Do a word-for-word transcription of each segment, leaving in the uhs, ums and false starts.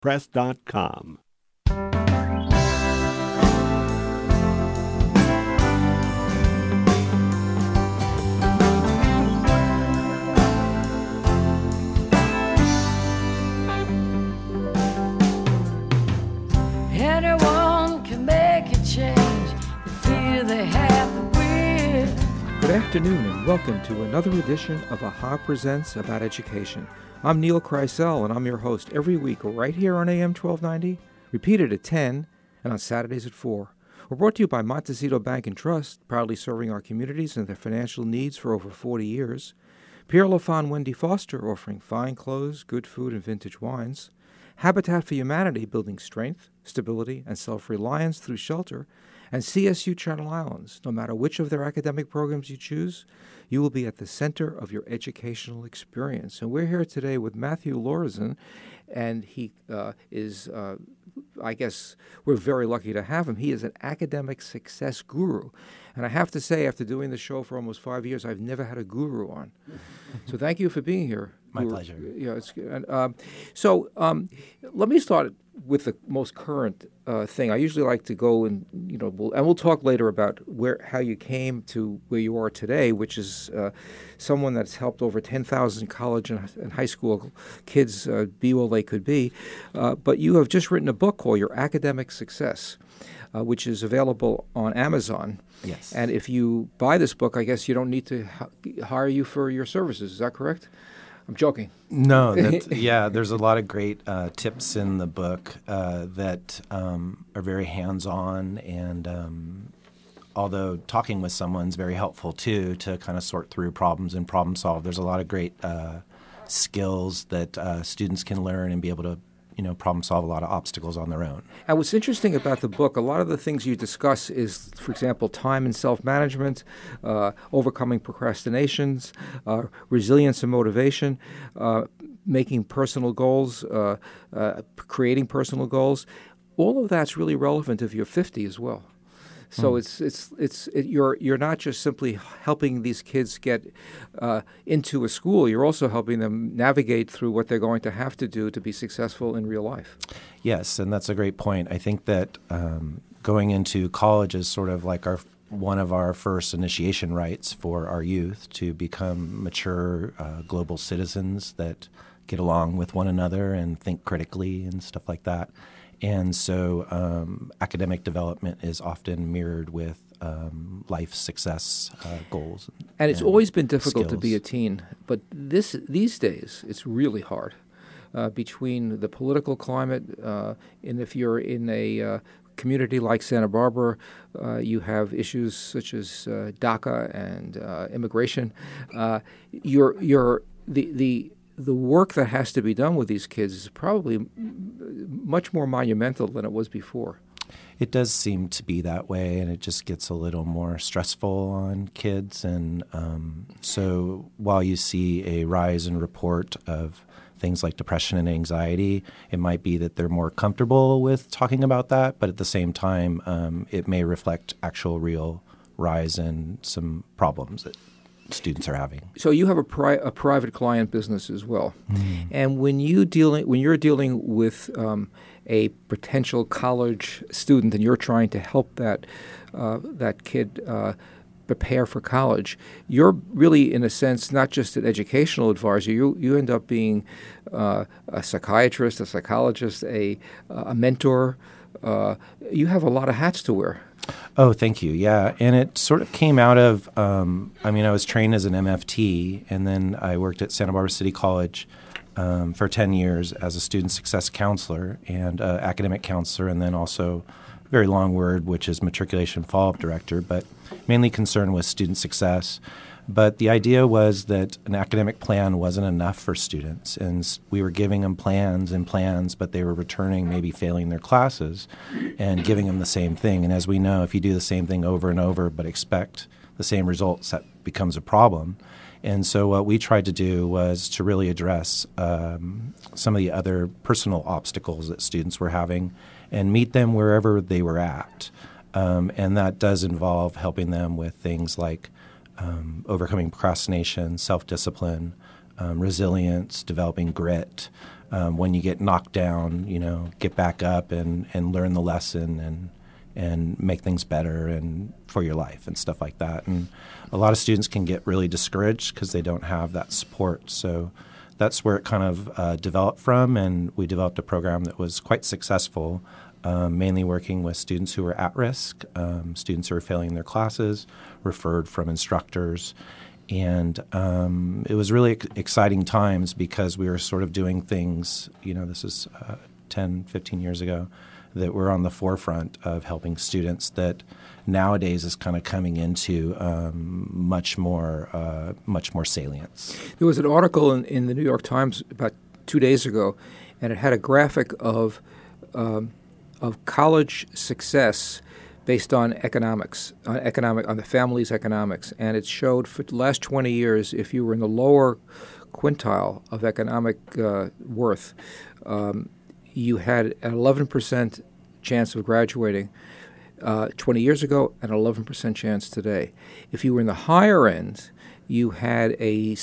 press dot com. Anyone can make a change, they feel they have the will. Good afternoon and welcome to another edition of A H A Presents About Education. I'm Neil Kreisel and I'm your host every week right here on A M twelve ninety, repeated at ten, and on Saturdays at four. We're brought to you by Montecito Bank and Trust, proudly serving our communities and their financial needs for over forty years. Pierre Lafon Wendy Foster, offering fine clothes, good food, and vintage wines. Habitat for Humanity, building strength, stability, and self-reliance through shelter. And C S U Channel Islands. No matter which of their academic programs you choose, you will be at the center of your educational experience. And we're here today with Matthew Lorenzen, and he uh, is, uh, I guess, we're very lucky to have him. He is an academic success guru. And I have to say, after doing the show for almost five years, I've never had a guru on. So thank you for being here. My guru. pleasure. Yeah, it's good. Um, so um, let me start with the most current uh, thing. I usually like to go and, you know, we'll, and we'll talk later about where how you came to where you are today, which is uh, someone that's helped over ten thousand college and, and high school kids uh, be all they could be. Uh, but you have just written a book called Your Academic Success, uh, which is available on Amazon. Yes. And if you buy this book, I guess you don't need to h- hire you for your services. Is that correct? I'm joking. No, that, yeah, there's a lot of great uh, tips in the book uh, that um, are very hands-on, and um, although talking with someone's very helpful too to kind of sort through problems and problem solve, there's a lot of great uh, skills that uh, students can learn and be able to, you know, problem solve a lot of obstacles on their own. And what's interesting about the book, a lot of the things you discuss is, for example, time and self-management, uh, overcoming procrastinations, uh, resilience and motivation, uh, making personal goals, uh, uh, creating personal goals. All of that's really relevant if you're fifty as well. So mm. it's it's it's it, you're you're not just simply helping these kids get uh, into a school. You're also helping them navigate through what they're going to have to do to be successful in real life. Yes, and that's a great point. I think that um, going into college is sort of like our one of our first initiation rites for our youth to become mature uh, global citizens that get along with one another and think critically and stuff like that. And so um, academic development is often mirrored with um, life success uh, goals. And, and it's and always been difficult skills. to be a teen, but this these days it's really hard uh, between the political climate, uh, and if you're in a uh, community like Santa Barbara, uh, you have issues such as uh, DACA and uh, immigration. Uh, you're you're the the The work that has to be done with these kids is probably m- much more monumental than it was before. It does seem to be that way, and it just gets a little more stressful on kids. And um, so while you see a rise in report of things like depression and anxiety, it might be that they're more comfortable with talking about that, but at the same time, um, it may reflect actual real rise in some problems that students are having. So you have a, pri- a private client business as well, mm. and when you dealing when you're dealing with um, a potential college student and you're trying to help that uh, that kid uh, prepare for college, you're really, in a sense, not just an educational advisor. You you end up being uh, a psychiatrist, a psychologist, a a mentor. Uh, you have a lot of hats to wear. Oh, thank you. Yeah. And it sort of came out of, um, I mean, I was trained as an M F T, and then I worked at Santa Barbara City College um, for ten years as a student success counselor and uh, academic counselor, and then also a very long word, which is matriculation follow-up director, but mainly concerned with student success. But the idea was that an academic plan wasn't enough for students, and we were giving them plans and plans, but they were returning, maybe failing their classes, and giving them the same thing. And as we know, if you do the same thing over and over but expect the same results, that becomes a problem. And so what we tried to do was to really address um, some of the other personal obstacles that students were having and meet them wherever they were at. Um, and that does involve helping them with things like um, overcoming procrastination, self-discipline, um, resilience, developing grit, um, when you get knocked down, you know, get back up and, and learn the lesson and and make things better and for your life and stuff like that. And a lot of students can get really discouraged because they don't have that support. So that's where it kind of uh, developed from, and we developed a program that was quite successful, um, mainly working with students who were at risk, um, students who were failing their classes, referred from instructors. And um, it was really ex- exciting times because we were sort of doing things, you know, this is uh, ten, fifteen years ago, that we're on the forefront of helping students that nowadays is kind of coming into um, much more uh, much more salience. There was an article in, in the New York Times about two days ago, and it had a graphic of um, of college success based on economics, on economic on the family's economics, and it showed for the last twenty years, if you were in the lower quintile of economic uh, worth, um, you had an eleven percent chance of graduating uh, twenty years ago and an eleven percent chance today. If you were in the higher end, you had a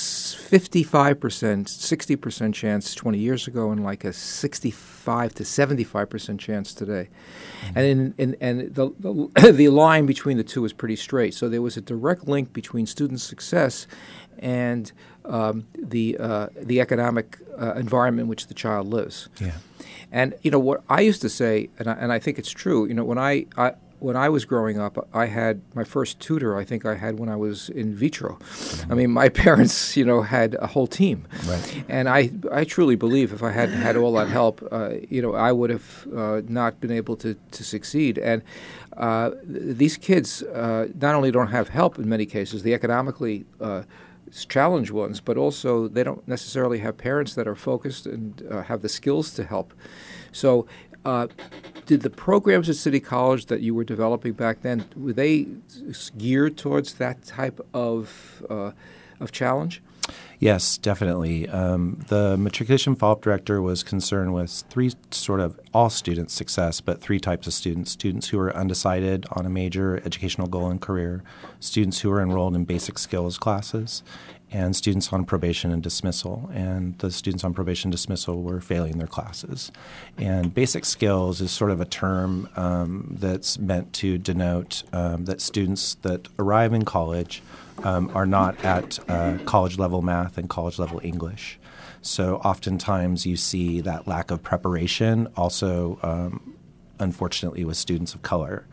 fifty-five percent, sixty percent chance twenty years ago and like a sixty-five to seventy-five percent chance today. Mm-hmm. And in, in, and the, the, the line between the two is pretty straight. So there was a direct link between student success and um, the uh, the economic uh, environment in which the child lives. Yeah. And you know what I used to say, and I, and I think it's true. You know, when I, I when I was growing up, I had my first tutor. I think I had when I was in vitro. Mm-hmm. I mean, my parents, you know, had a whole team, right. And I I truly believe if I hadn't had all that help, uh, you know, I would have uh, not been able to to succeed. And uh, th- these kids uh, not only don't have help in many cases, the economically uh, challenged ones, but also they don't necessarily have parents that are focused and uh, have the skills to help. So uh, did the programs at City College that you were developing back then, were they geared towards that type of uh, of challenge? Yes, definitely. Um, the matriculation follow-up director was concerned with three sort of all students' success, but three types of students. Students who are undecided on a major educational goal and career, students who are enrolled in basic skills classes, and students on probation and dismissal. And the students on probation and dismissal were failing their classes. And basic skills is sort of a term um, that's meant to denote um, that students that arrive in college Um, are not at uh, college-level math and college-level English. So oftentimes you see that lack of preparation also, um, unfortunately, with students of color.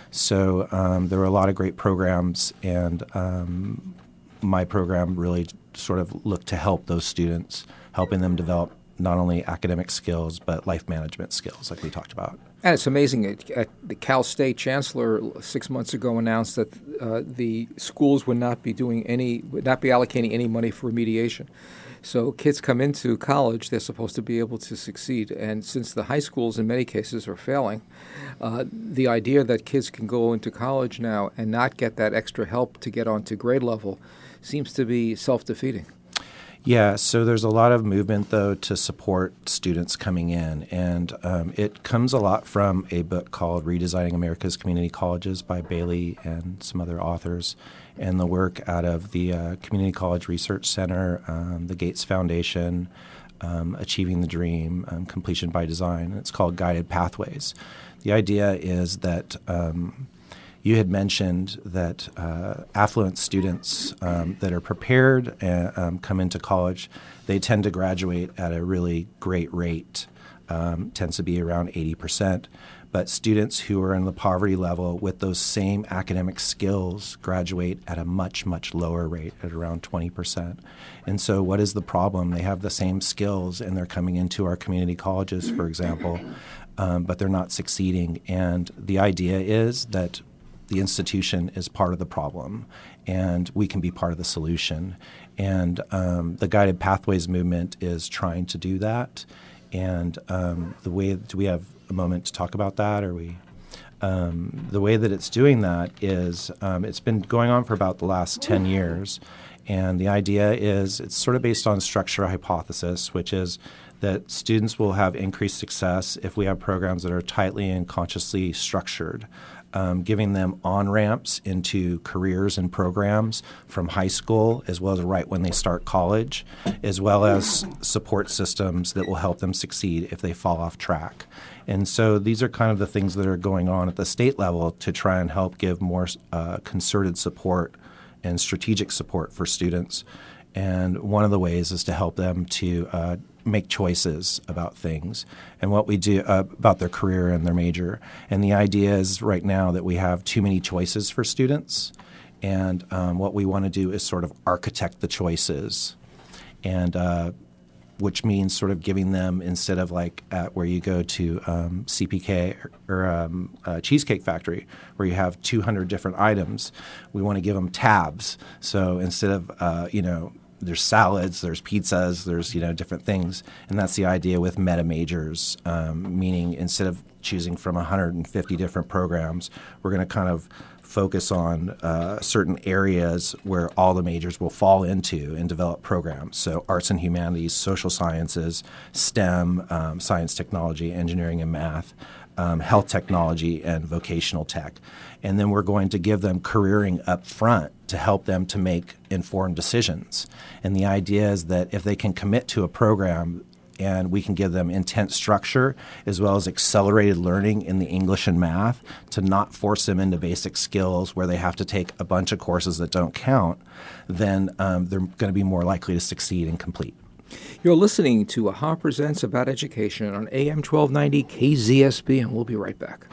So um, there were a lot of great programs, and um, my program really sort of looked to help those students, helping them develop not only academic skills but life management skills like we talked about. And it's amazing. At, at the Cal State chancellor six months ago announced that uh, the schools would not be doing any, would not be allocating any money for remediation. So kids come into college, they're supposed to be able to succeed. And since the high schools in many cases are failing, uh, the idea that kids can go into college now and not get that extra help to get onto grade level seems to be self-defeating. Yeah, so there's a lot of movement, though, to support students coming in, and um, it comes a lot from a book called Redesigning America's Community Colleges by Bailey and some other authors, and the work out of the uh, Community College Research Center, um, the Gates Foundation, um, Achieving the Dream, um, Completion by Design. It's called Guided Pathways. The idea is that um, you had mentioned that uh, affluent students um, that are prepared and um, come into college, they tend to graduate at a really great rate, um, tends to be around eighty percent. But students who are in the poverty level with those same academic skills graduate at a much, much lower rate at around twenty percent. And so what is the problem? They have the same skills and they're coming into our community colleges, for example, um, but they're not succeeding. And the idea is that the institution is part of the problem, and we can be part of the solution. And um, the Guided Pathways movement is trying to do that. And um, the way, do we have a moment to talk about that? Or we, um, the way that it's doing that is um, it's been going on for about the last ten years. And the idea is it's sort of based on structure hypothesis, which is that students will have increased success if we have programs that are tightly and consciously structured. um, giving them on-ramps into careers and programs from high school as well as right when they start college, as well as support systems that will help them succeed if they fall off track. And so these are kind of the things that are going on at the state level to try and help give more uh, concerted support and strategic support for students. And one of the ways is to help them to uh, make choices about things and what we do uh, about their career and their major. And the idea is right now that we have too many choices for students. And um, what we want to do is sort of architect the choices, and uh, which means sort of giving them, instead of like at where you go to um, C P K or, or um, a Cheesecake Factory where you have two hundred different items, we want to give them tabs. So instead of, uh, you know, there's salads, there's pizzas, there's, you know, different things. And that's the idea with meta majors, um, meaning instead of choosing from one hundred fifty different programs, we're going to kind of focus on uh, certain areas where all the majors will fall into and develop programs. So arts and humanities, social sciences, STEM, um, science, technology, engineering, and math, um, health technology, and vocational tech. And then we're going to give them careering up front to help them to make informed decisions. And the idea is that if they can commit to a program and we can give them intense structure as well as accelerated learning in the English and math to not force them into basic skills where they have to take a bunch of courses that don't count, then um, they're going to be more likely to succeed and complete. You're listening to A H A Presents About Education on A M twelve ninety K Z S B, and we'll be right back.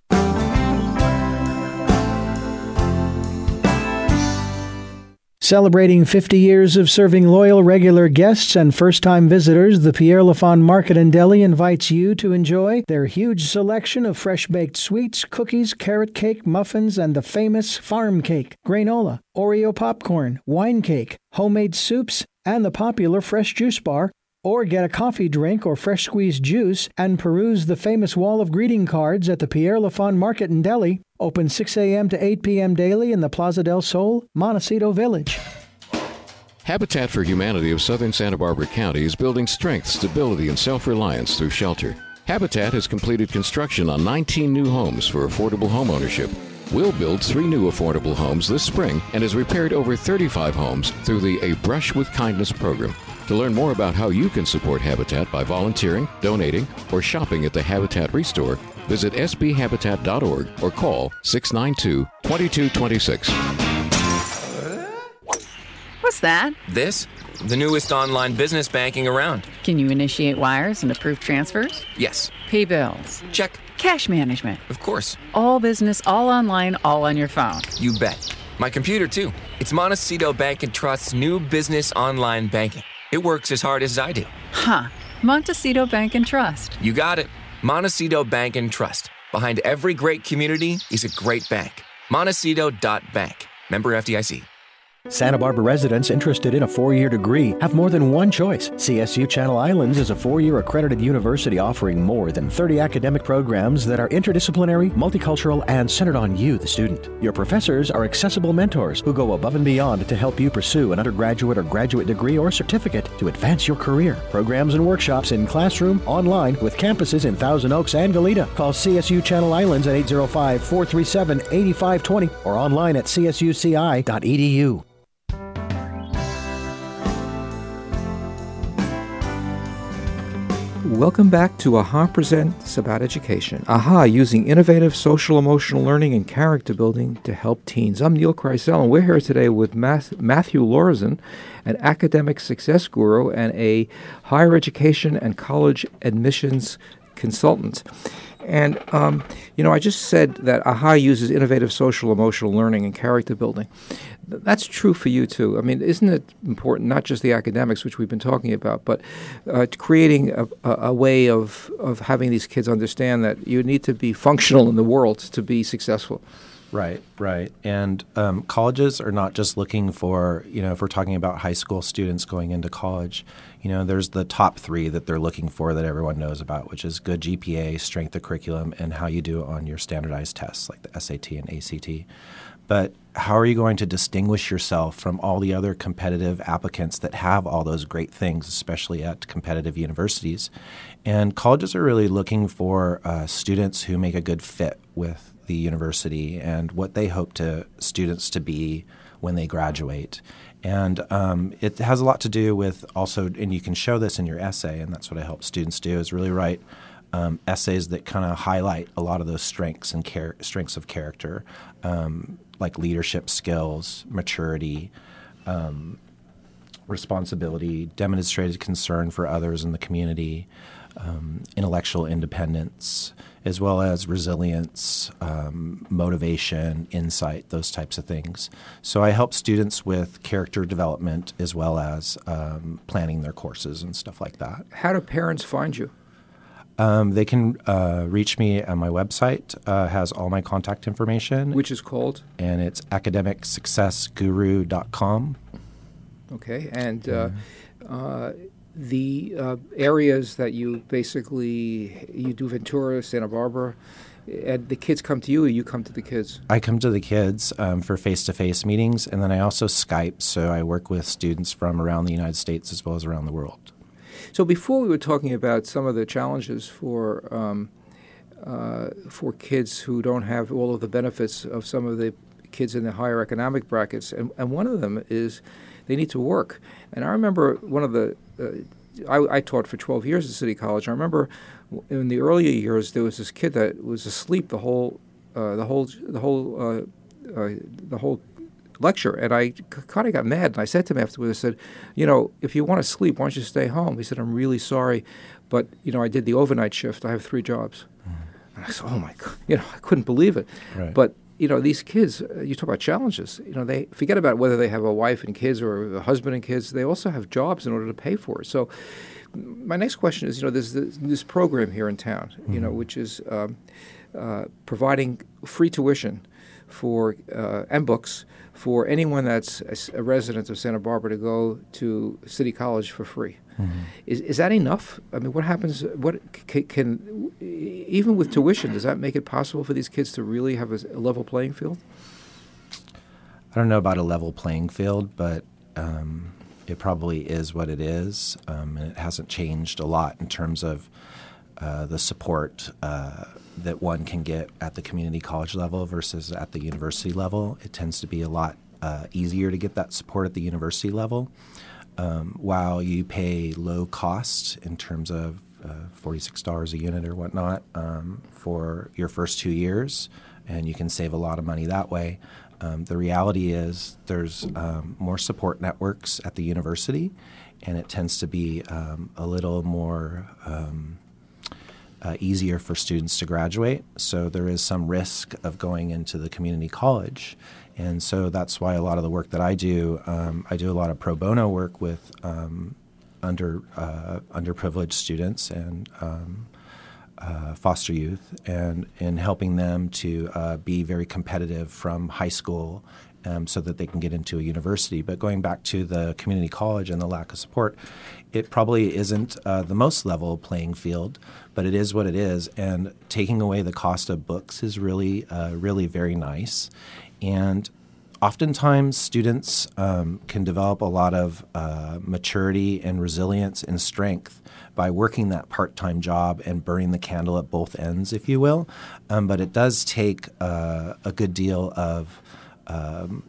Celebrating fifty years of serving loyal regular guests and first-time visitors, the Pierre Lafon Market and Deli invites you to enjoy their huge selection of fresh-baked sweets, cookies, carrot cake, muffins, and the famous farm cake, granola, Oreo popcorn, wine cake, homemade soups, and the popular fresh juice bar. Or get a coffee drink or fresh squeezed juice and peruse the famous wall of greeting cards at the Pierre Lafon Market and Deli, open six a.m. to eight p.m. daily in the Plaza del Sol, Montecito Village. Habitat for Humanity of Southern Santa Barbara County is building strength, stability, and self-reliance through shelter. Habitat has completed construction on nineteen new homes for affordable homeownership. We'll build three new affordable homes this spring and has repaired over thirty-five homes through the A Brush with Kindness program. To learn more about how you can support Habitat by volunteering, donating, or shopping at the Habitat Restore, visit s b habitat dot org or call six nine two, two two two six. What's that? This? The newest online business banking around. Can you initiate wires and approve transfers? Yes. Pay bills? Check. Cash management? Of course. All business, all online, all on your phone. You bet. My computer, too. It's Montecito Bank and Trust's new business online banking. It works as hard as I do. Huh. Montecito Bank and Trust. You got it. Montecito Bank and Trust. Behind every great community is a great bank. Montecito dot bank. Member F D I C. Santa Barbara residents interested in a four-year degree have more than one choice. C S U Channel Islands is a four-year accredited university offering more than thirty academic programs that are interdisciplinary, multicultural, and centered on you, the student. Your professors are accessible mentors who go above and beyond to help you pursue an undergraduate or graduate degree or certificate to advance your career. Programs and workshops in classroom, online, with campuses in Thousand Oaks and Goleta. Call C S U Channel Islands at eight zero five, four three seven, eight five two zero or online at c s u c i dot e d u. Welcome back to A H A Presents About Education. A H A using innovative social emotional learning and character building to help teens. I'm Neil Kreisel, and we're here today with Math- Matthew Lorenzen, an academic success guru and a higher education and college admissions consultant. And, um, you know, I just said that A H A uses innovative social emotional learning and character building. That's true for you, too. I mean, isn't it important, not just the academics, which we've been talking about, but uh, creating a, a way of, of having these kids understand that you need to be functional in the world to be successful? Right, right. And um, colleges are not just looking for, you know, if we're talking about high school students going into college, you know, there's the top three that they're looking for that everyone knows about, which is good G P A, strength of curriculum, and how you do on your standardized tests like the S A T and A C T. But how are you going to distinguish yourself from all the other competitive applicants that have all those great things, especially at competitive universities? And colleges are really looking for uh, students who make a good fit with the university and what they hope to students to be when they graduate. And um, it has a lot to do with also, and you can show this in your essay, and that's what I help students do, is really write um, essays that kind of highlight a lot of those strengths and char- strengths of character, um, like leadership skills, maturity, um, responsibility, demonstrated concern for others in the community, um, intellectual independence, as well as resilience, um, motivation, insight, those types of things. So I help students with character development as well as um, planning their courses and stuff like that. How do parents find you? Um, they can uh, reach me on my website, uh, has all my contact information. Which is called? And it's academic success guru dot com. Okay, and uh, uh, the uh, areas that you basically, you do Ventura, Santa Barbara, and the kids come to you or you come to the kids? I come to the kids um, for face-to-face meetings, and then I also Skype, so I work with students from around the United States as well as around the world. So before we were talking about some of the challenges for um, uh, for kids who don't have all of the benefits of some of the kids in the higher economic brackets, and, and one of them is they need to work. And I remember one of the, uh, I, I taught for twelve years at City College. I remember in the earlier years there was this kid that was asleep the whole, uh, the whole, the whole, uh, uh, the whole lecture, and I kind of got mad. And I said to him afterwards, I said, you know, if you want to sleep, why don't you stay home? He said, I'm really sorry, but you know, I did the overnight shift. I have three jobs. Mm. And I said, oh my God, you know, I couldn't believe it. Right. But you know, these kids, uh, you talk about challenges, you know, they forget about whether they have a wife and kids or a husband and kids. They also have jobs in order to pay for it. So my next question is, you know, there's this, this program here in town, mm-hmm. you know, which is um, uh, providing free tuition for uh, and books for anyone that's a, a resident of Santa Barbara to go to City College for free. Mm-hmm. Is is that enough? I mean, what happens? What can, can even with tuition, does that make it possible for these kids to really have a, a level playing field? I don't know about a level playing field, but um, it probably is what it is, um, and it hasn't changed a lot in terms of uh, the support uh, that one can get at the community college level versus at the university level. It tends to be a lot uh, easier to get that support at the university level. Um, while you pay low cost in terms of uh, forty-six dollars a unit or whatnot um, for your first two years, and you can save a lot of money that way. Um, the reality is there's um, more support networks at the university, and it tends to be um, a little more um, uh, easier for students to graduate. So there is some risk of going into the community college. And so that's why a lot of the work that I do, um, I do a lot of pro bono work with um, under uh, underprivileged students and um, uh, foster youth, and in helping them to uh, be very competitive from high school, um, so that they can get into a university. But going back to the community college and the lack of support, it probably isn't uh, the most level playing field, but it is what it is. And taking away the cost of books is really, uh, really very nice. And oftentimes students um, can develop a lot of uh, maturity and resilience and strength by working that part-time job and burning the candle at both ends, if you will. Um, but it does take uh, a good deal of um,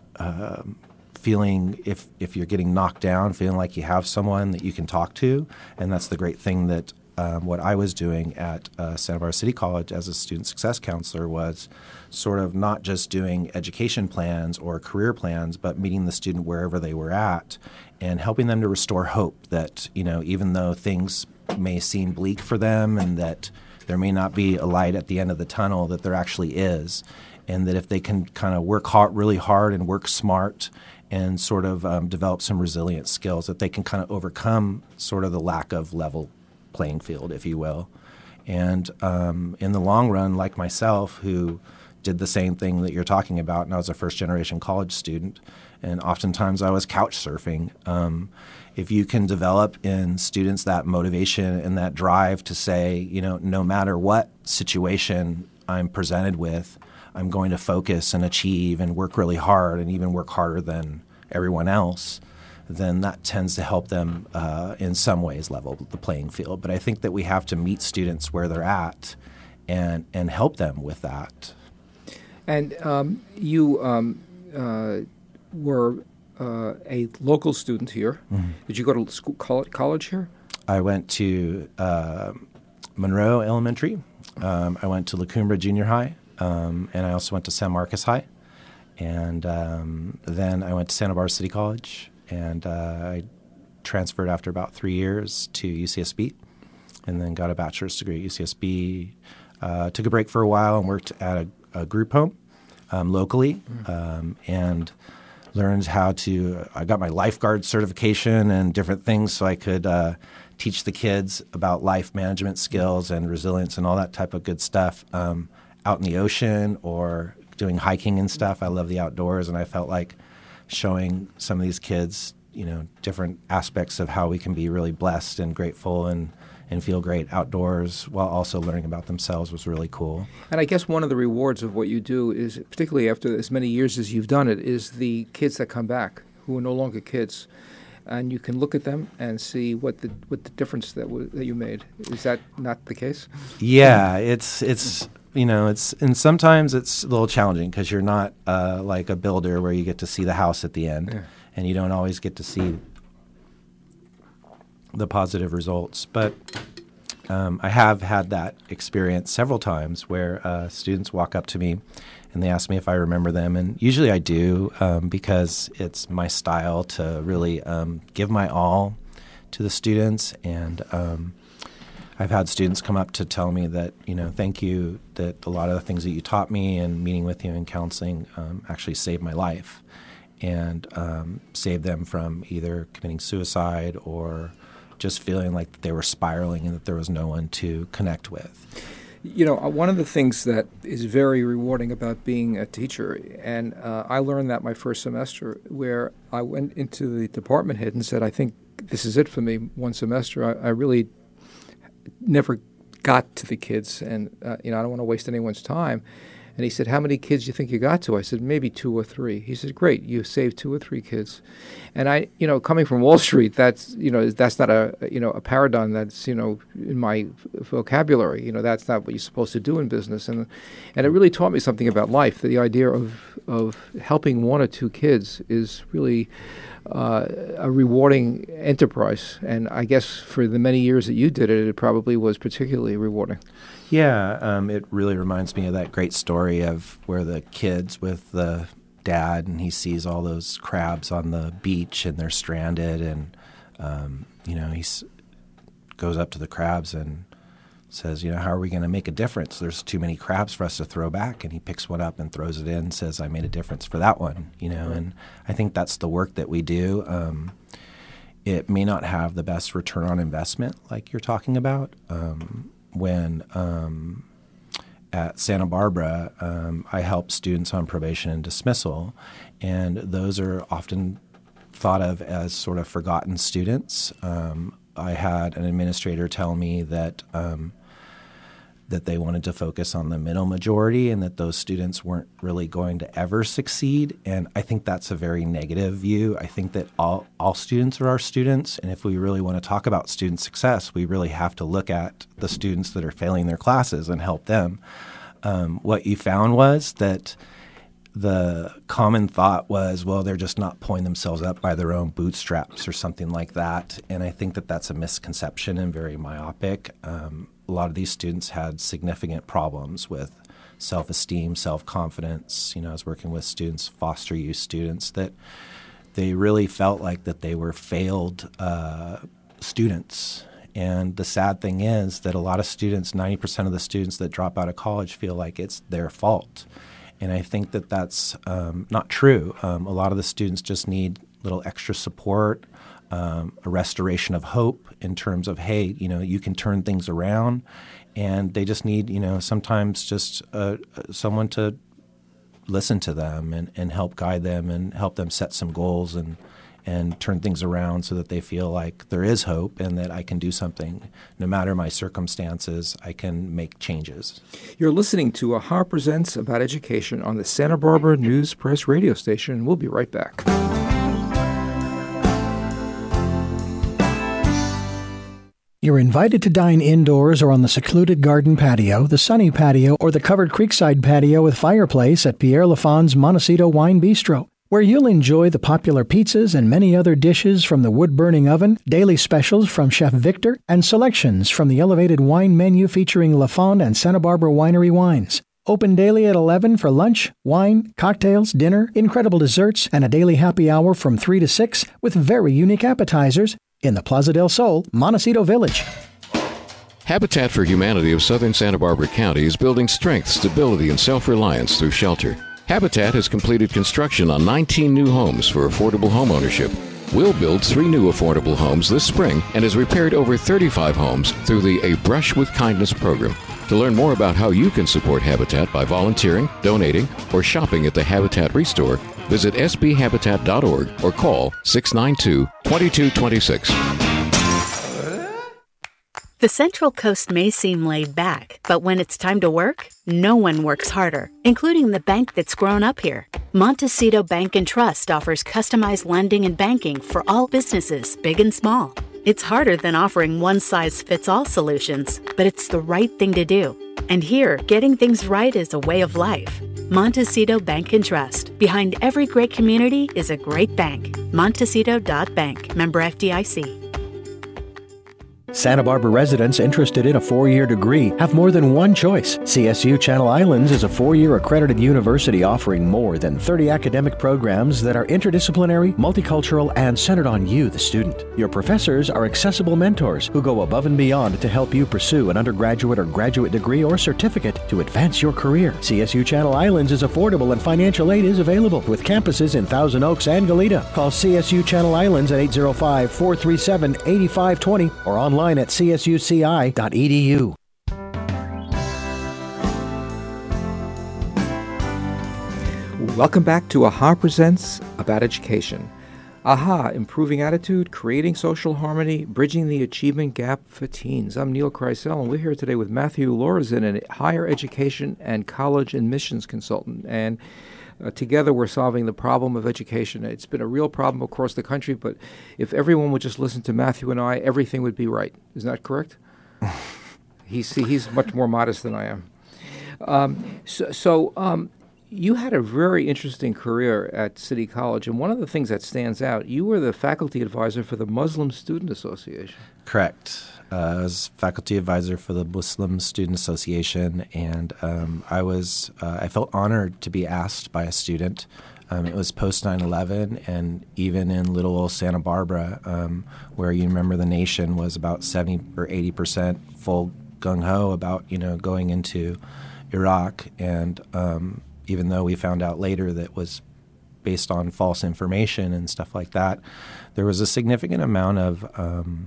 uh, feeling, if, if you're getting knocked down, feeling like you have someone that you can talk to. And that's the great thing that Um, what I was doing at uh, Santa Barbara City College as a student success counselor was sort of not just doing education plans or career plans, but meeting the student wherever they were at and helping them to restore hope that, you know, even though things may seem bleak for them and that there may not be a light at the end of the tunnel, that there actually is, and that if they can kind of work hard, really hard and work smart and sort of um, develop some resilient skills, that they can kind of overcome sort of the lack of level playing field, if you will. And um, in the long run, like myself, who did the same thing that you're talking about, and I was a first-generation college student, and oftentimes I was couch surfing. Um, if you can develop in students that motivation and that drive to say, you know, no matter what situation I'm presented with, I'm going to focus and achieve and work really hard and even work harder than everyone else, then that tends to help them uh, in some ways level the playing field. But I think that we have to meet students where they're at and and help them with that. And um, you um, uh, were uh, a local student here. Mm-hmm. Did you go to school, college here? I went to uh, Monroe Elementary. Um, I went to La Cumbre Junior High, um, and I also went to San Marcos High. And um, then I went to Santa Barbara City College, and uh, I transferred after about three years to U C S B, and then got a bachelor's degree at U C S B. Uh, took a break for a while and worked at a, a group home um, locally, mm. um, and learned how to. I got my lifeguard certification and different things, so I could uh, teach the kids about life management skills and resilience and all that type of good stuff um, out in the ocean or doing hiking and stuff. I love the outdoors, and I felt like showing some of these kids, you know, different aspects of how we can be really blessed and grateful and, and feel great outdoors while also learning about themselves was really cool. And I guess one of the rewards of what you do is, particularly after as many years as you've done it, is the kids that come back who are no longer kids. And you can look at them and see what the what the difference that w- that you made. Is that not the case? Yeah, it's it's you know it's and sometimes it's a little challenging because you're not uh, like a builder where you get to see the house at the end, yeah. and you don't always get to see the positive results. But um, I have had that experience several times where uh, students walk up to me and they ask me if I remember them, and usually I do um, because it's my style to really um, give my all to the students. And um, I've had students come up to tell me that, you know, thank you, that a lot of the things that you taught me and meeting with you in counseling um, actually saved my life and um, saved them from either committing suicide or just feeling like they were spiraling and that there was no one to connect with. You know, one of the things that is very rewarding about being a teacher, and uh, I learned that my first semester, where I went into the department head and said, I think this is it for me one semester. I, I really never got to the kids, and, uh, you know, I don't want to waste anyone's time. And he said, how many kids do you think you got to? I said, maybe two or three. He said, great, you saved two or three kids. And I, you know, coming from Wall Street, that's, you know, that's not a, you know, a paradigm that's, you know, in my vocabulary. You know, that's not what you're supposed to do in business. And and it really taught me something about life. The idea of, of helping one or two kids is really uh, a rewarding enterprise. And I guess for the many years that you did it, it probably was particularly rewarding. Yeah, um, it really reminds me of that great story of where the kids with the dad and he sees all those crabs on the beach and they're stranded, and um, you know, he s- goes up to the crabs and says, you know, how are we going to make a difference? There's too many crabs for us to throw back. And he picks one up and throws it in and says, I made a difference for that one, you know. And I think that's the work that we do. Um, it may not have the best return on investment like you're talking about. Um, when um, at Santa Barbara, um, I help students on probation and dismissal, and those are often thought of as sort of forgotten students. Um, I had an administrator tell me that um, that they wanted to focus on the middle majority and that those students weren't really going to ever succeed. And I think that's a very negative view. I think that all, all students are our students. And if we really want to talk about student success, we really have to look at the students that are failing their classes and help them. Um, what you found was that the common thought was, well, they're just not pulling themselves up by their own bootstraps or something like that. And I think that that's a misconception and very myopic. Um, a lot of these students had significant problems with self-esteem, self-confidence. You know, I was working with students, foster youth students, that they really felt like that they were failed uh, students. And the sad thing is that a lot of students, ninety percent of the students that drop out of college feel like it's their fault. And I think that that's um, not true. Um, a lot of the students just need a little extra support, um, a restoration of hope in terms of, hey, you know, you can turn things around. And they just need, you know, sometimes just uh, someone to listen to them and, and help guide them and help them set some goals and and turn things around so that they feel like there is hope and that I can do something. No matter my circumstances, I can make changes. You're listening to A Ha Presents About Education on the Santa Barbara News Press radio station. We'll be right back. You're invited to dine indoors or on the secluded garden patio, the sunny patio, or the covered creekside patio with fireplace at Pierre Lafon's Montecito Wine Bistro, where you'll enjoy the popular pizzas and many other dishes from the wood-burning oven, daily specials from Chef Victor, and selections from the elevated wine menu featuring Lafon and Santa Barbara Winery wines. Open daily at eleven for lunch, wine, cocktails, dinner, incredible desserts, and a daily happy hour from three to six with very unique appetizers in the Plaza del Sol, Montecito Village. Habitat for Humanity of Southern Santa Barbara County is building strength, stability, and self-reliance through shelter. Habitat has completed construction on nineteen new homes for affordable homeownership. We'll build three new affordable homes this spring and has repaired over thirty-five homes through the A Brush with Kindness program. To learn more about how you can support Habitat by volunteering, donating, or shopping at the Habitat Restore, visit s b habitat dot org or call six nine two, two two two six. The Central Coast may seem laid back, but when it's time to work, no one works harder, including the bank that's grown up here. Montecito Bank and Trust offers customized lending and banking for all businesses, big and small. It's harder than offering one-size-fits-all solutions, but it's the right thing to do. And here, getting things right is a way of life. Montecito Bank and Trust. Behind every great community is a great bank. Montecito dot bank. Member F D I C. Santa Barbara residents interested in a four-year degree have more than one choice. C S U Channel Islands is a four-year accredited university offering more than thirty academic programs that are interdisciplinary, multicultural, and centered on you, the student. Your professors are accessible mentors who go above and beyond to help you pursue an undergraduate or graduate degree or certificate to advance your career. C S U Channel Islands is affordable and financial aid is available with campuses in Thousand Oaks and Goleta. Call C S U Channel Islands at eight zero five, four three seven, eight five two zero or online at c s u c i dot e d u. Welcome back to AHA Presents About Education. AHA, improving attitude, creating social harmony, bridging the achievement gap for teens. I'm Neil Kreisel, and we're here today with Matthew Lorenzen, a higher education and college admissions consultant. And Uh, together, we're solving the problem of education. It's been a real problem across the country, but if everyone would just listen to Matthew and I, everything would be right. Isn't that correct? he's he's much more modest than I am. Um, so so um, you had a very interesting career at City College, and one of the things that stands out, you were the faculty advisor for the Muslim Student Association. Correct. Uh, I was faculty advisor for the Muslim Student Association, and um, I was uh, I felt honored to be asked by a student. Um, it was post nine eleven, and even in little old Santa Barbara, um, where you remember the nation was about seventy or eighty percent full gung ho about you know going into Iraq, and um, even though we found out later that it was based on false information and stuff like that, there was a significant amount of um,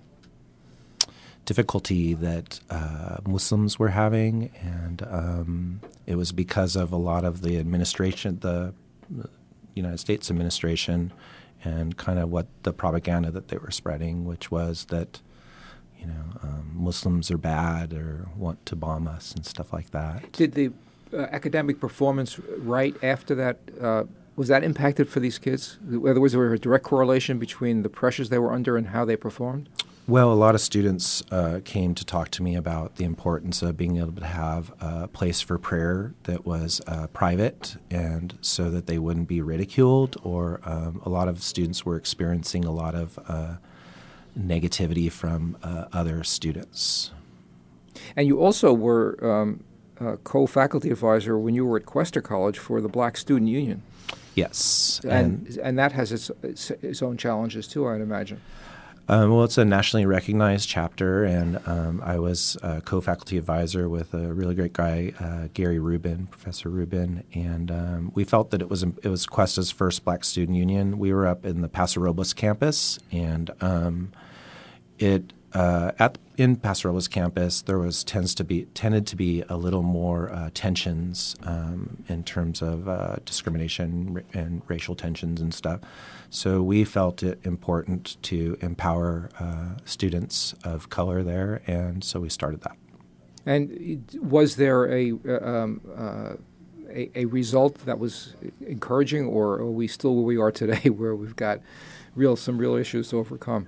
difficulty that uh, Muslims were having, and um, it was because of a lot of the administration, the United States administration, and kind of what the propaganda that they were spreading, which was that, you know, um, Muslims are bad or want to bomb us and stuff like that. Did the uh, academic performance right after that, uh, was that impacted for these kids? In other words, was there a direct correlation between the pressures they were under and how they performed? Well, a lot of students uh, came to talk to me about the importance of being able to have a place for prayer that was uh, private, and so that they wouldn't be ridiculed, or um, a lot of students were experiencing a lot of uh, negativity from uh, other students. And you also were um, uh, co-faculty advisor when you were at Cuesta College for the Black Student Union. Yes. And and, and that has its, its its own challenges too, I'd imagine. Um, well, it's a nationally recognized chapter, and um, I was a co-faculty advisor with a really great guy, uh, Gary Rubin, Professor Rubin, and um, we felt that it was it was Cuesta's first Black Student Union. We were up in the Paso Robles campus, and um, it uh, at in Paso Robles campus there was tends to be tended to be a little more uh, tensions um, in terms of uh, discrimination and racial tensions and stuff. So we felt it important to empower uh, students of color there, and so we started that. And was there a um, uh, a, a result that was encouraging, or are we still where we are today, where we've got real some real issues to overcome?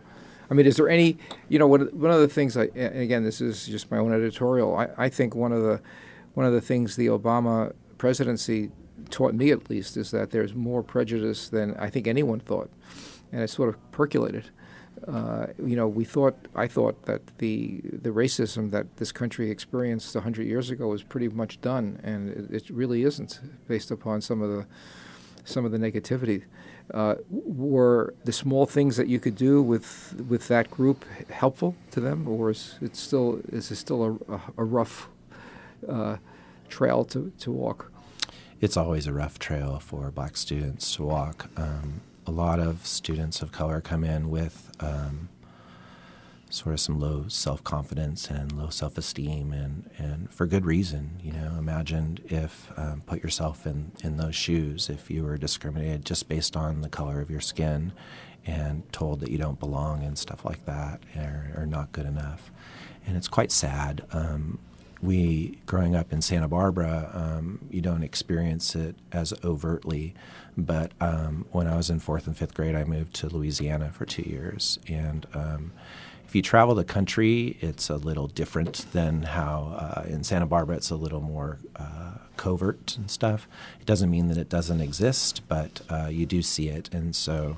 I mean, is there any, you know, one, one of the things, I, and again, this is just my own editorial, I, I think one of the one of the things the Obama presidency taught me, at least, is that there's more prejudice than I think anyone thought, and it sort of percolated. Uh, you know, we thought, I thought that the the racism that this country experienced one hundred years ago was pretty much done, and it, it really isn't, based upon some of the some of the negativity. Uh, were the small things that you could do with with that group helpful to them, or is it still is it still a, a, a rough uh, trail to, to walk? It's always a rough trail for black students to walk. Um, a lot of students of color come in with um, sort of some low self-confidence and low self-esteem, and, and for good reason. You know, imagine if, um, put yourself in, in those shoes, if you were discriminated just based on the color of your skin and told that you don't belong and stuff like that, or, or not good enough. And it's quite sad. Um, we, growing up in Santa Barbara, um, you don't experience it as overtly, but um, when I was in fourth and fifth grade, I moved to Louisiana for two years, and um, if you travel the country, it's a little different than how uh, in Santa Barbara it's a little more uh, covert and stuff. It doesn't mean that it doesn't exist, but uh, you do see it, and so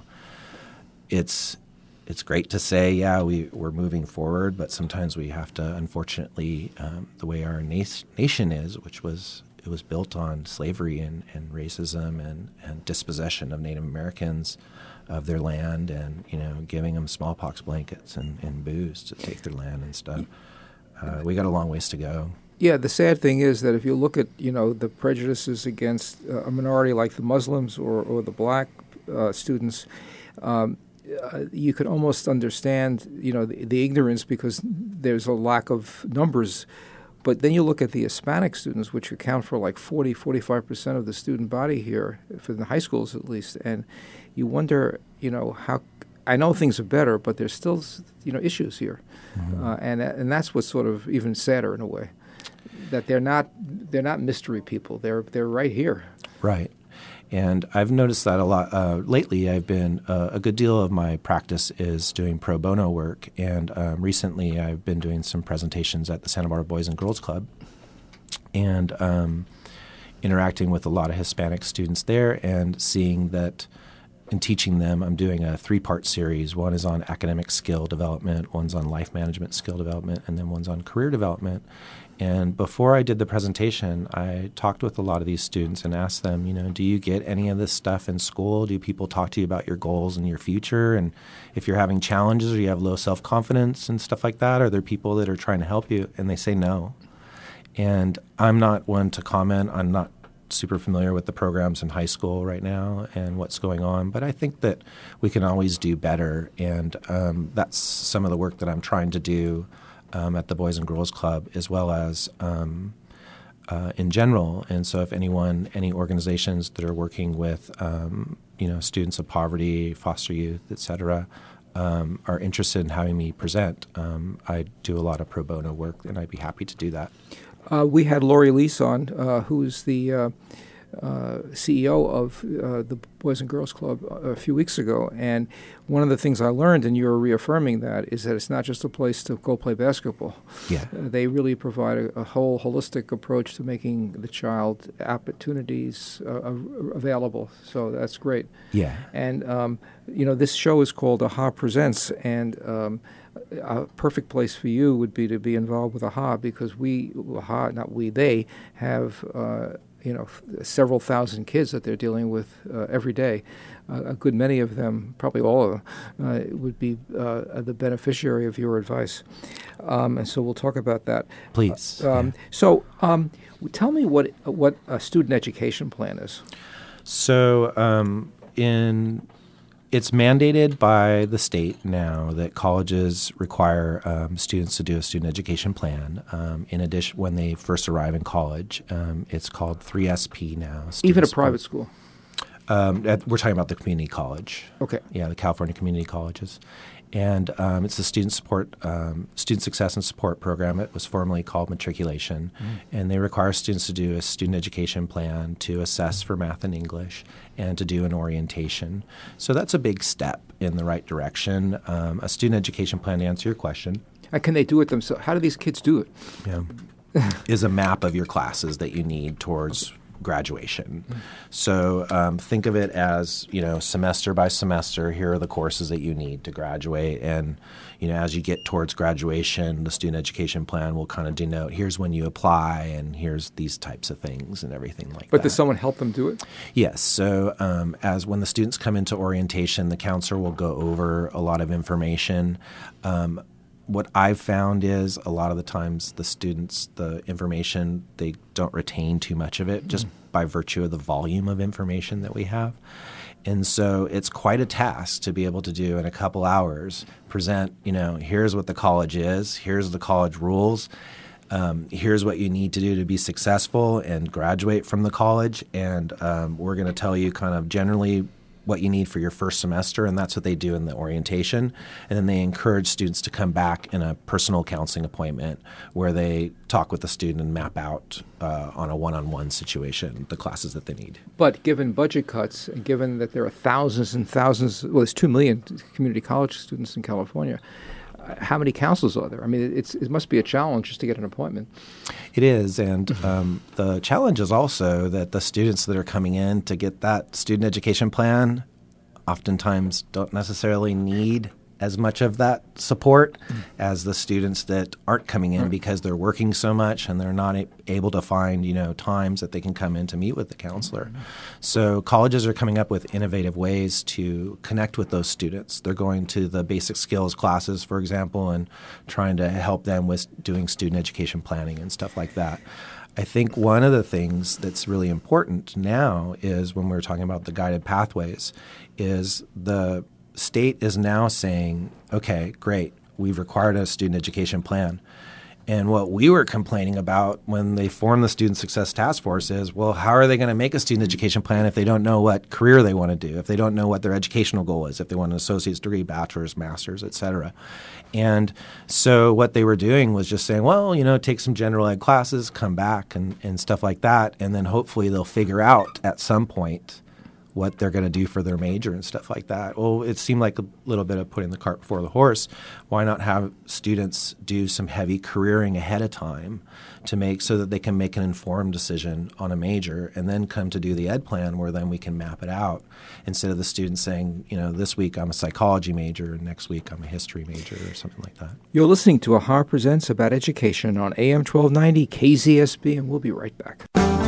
it's it's great to say, yeah, we, we're moving forward, but sometimes we have to, unfortunately, um, the way our na- nation is, which was it was built on slavery and, and racism and, and dispossession of Native Americans of their land, and, you know, giving them smallpox blankets and, and booze to take their land and stuff. Uh, we got a long ways to go. Yeah, the sad thing is that if you look at, you know, the prejudices against uh, a minority like the Muslims or, or the black uh, students, um, uh, you could almost understand, you know, the, the ignorance because there's a lack of numbers. But then you look at the Hispanic students, which account for like forty, forty-five percent of the student body here, for the high schools at least, and you wonder, you know, how – I know things are better, but there's still, you know, issues here. Mm-hmm. Uh, and and that's what's sort of even sadder in a way, that they're not they're not mystery people. They're they're right here. Right. And I've noticed that a lot. Uh, lately, I've been uh, a good deal of my practice is doing pro bono work, and um, recently I've been doing some presentations at the Santa Barbara Boys and Girls Club, and um, interacting with a lot of Hispanic students there, and seeing that in teaching them, I'm doing a three-part series. One is on academic skill development, one's on life management skill development, and then one's on career development. And before I did the presentation, I talked with a lot of these students and asked them, you know, do you get any of this stuff in school? Do people talk to you about your goals and your future? And if you're having challenges or you have low self-confidence and stuff like that, are there people that are trying to help you? And they say no. And I'm not one to comment. I'm not super familiar with the programs in high school right now and what's going on, but I think that we can always do better. And um, that's some of the work that I'm trying to do Um, at the Boys and Girls Club, as well as um, uh, in general. And so if anyone, any organizations that are working with, um, you know, students of poverty, foster youth, et cetera, um, are interested in having me present, um, I do a lot of pro bono work, and I'd be happy to do that. Uh, we had Lori Lease on, uh, who's the uh, uh, C E O of uh, the Boys and Girls Club a few weeks ago. And one of the things I learned, and you're reaffirming that, is that it's not just a place to go play basketball. Yeah. Uh, they really provide a, a whole holistic approach to making the child opportunities uh, available. So that's great. Yeah. And, um, you know, this show is called AHA Presents, and um, a perfect place for you would be to be involved with AHA, because we, AHA, not we, they have uh, you know, f- several thousand kids that they're dealing with uh, every day. Uh, a good many of them, probably all of them, uh, would be uh, the beneficiary of your advice. Um, and so we'll talk about that. Please. Uh, um, yeah. So um, tell me what what a student education plan is. So um, in it's mandated by the state now that colleges require um, students to do a student education plan. Um, in addition, when they first arrive in college, um, it's called three S P now. Even a private school? Um, at, we're talking about the community college. Okay. Yeah, the California Community Colleges. And um, it's the student support, um, student success and support program. It was formerly called matriculation, mm. and they require students to do a student education plan, to assess for math and English, and to do an orientation. So that's a big step in the right direction. Um, a student education plan, to answer your question. Uh, can they do it themselves? How do these kids do it? Yeah, is a map of your classes that you need towards graduation. Mm. So um, think of it as, you know, semester by semester, here are the courses that you need to graduate. And, you know, as you get towards graduation, the student education plan will kind of denote, here's when you apply and here's these types of things and everything like but that. But does someone help them do it? Yes. So um, as when the students come into orientation, the counselor will go over a lot of information. Um, What I've found is a lot of the times the students, the information, they don't retain too much of it just mm. by virtue of the volume of information that we have. And so it's quite a task to be able to do in a couple hours, present, you know, here's what the college is, here's the college rules, um, here's what you need to do to be successful and graduate from the college. And um, we're going to tell you kind of generally what you need for your first semester, and that's what they do in the orientation. And then they encourage students to come back in a personal counseling appointment where they talk with the student and map out uh, on a one-on-one situation the classes that they need. But given budget cuts, and given that there are thousands and thousands, well, there's two million community college students in California, uh, how many counselors are there? I mean, it's, it must be a challenge just to get an appointment. It is, and um, the challenge is also that the students that are coming in to get that student education plan oftentimes don't necessarily need as much of that support mm. as the students that aren't coming in right. because they're working so much and they're not a- able to find, you know, times that they can come in to meet with the counselor. Mm-hmm. So colleges are coming up with innovative ways to connect with those students. They're going to the basic skills classes, for example, and trying to help them with doing student education planning and stuff like that. I think one of the things that's really important now is when we're talking about the guided pathways is the state is now saying, okay, great, we've required a student education plan. And what we were complaining about when they formed the Student Success Task Force is, well, how are they going to make a student education plan if they don't know what career they want to do, if they don't know what their educational goal is, if they want an associate's degree, bachelor's, master's, et cetera. And so what they were doing was just saying, well, you know, take some general ed classes, come back and, and stuff like that, and then hopefully they'll figure out at some point what they're going to do for their major and stuff like that. Well, it seemed like a little bit of putting the cart before the horse. Why not have students do some heavy careering ahead of time to make so that they can make an informed decision on a major and then come to do the ed plan where then we can map it out instead of the students saying, you know, this week I'm a psychology major and next week I'm a history major or something like that. You're listening to A Har Presents About Education on A M twelve ninety K Z S B, and we'll be right back.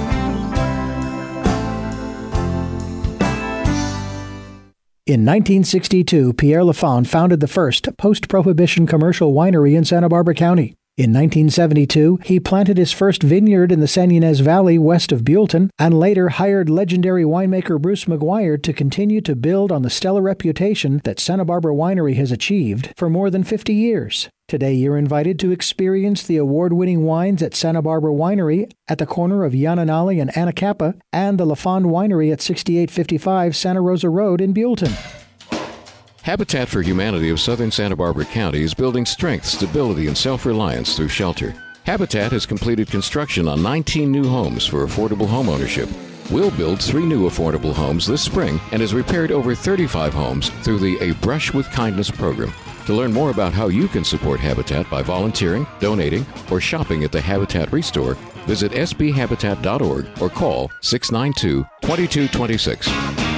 In nineteen sixty-two, Pierre Lafond founded the first post-prohibition commercial winery in Santa Barbara County. In nineteen seventy-two, he planted his first vineyard in the San Ynez Valley west of Buellton, and later hired legendary winemaker Bruce McGuire to continue to build on the stellar reputation that Santa Barbara Winery has achieved for more than fifty years. Today, you're invited to experience the award-winning wines at Santa Barbara Winery at the corner of Yananali and Anacapa, and the Lafond Winery at sixty-eight fifty-five Santa Rosa Road in Buellton. Habitat for Humanity of Southern Santa Barbara County is building strength, stability, and self-reliance through shelter. Habitat has completed construction on nineteen new homes for affordable homeownership. We'll build three new affordable homes this spring and has repaired over thirty-five homes through the A Brush with Kindness program. To learn more about how you can support Habitat by volunteering, donating, or shopping at the Habitat Restore, visit s b habitat dot org or call six nine two, two two two six.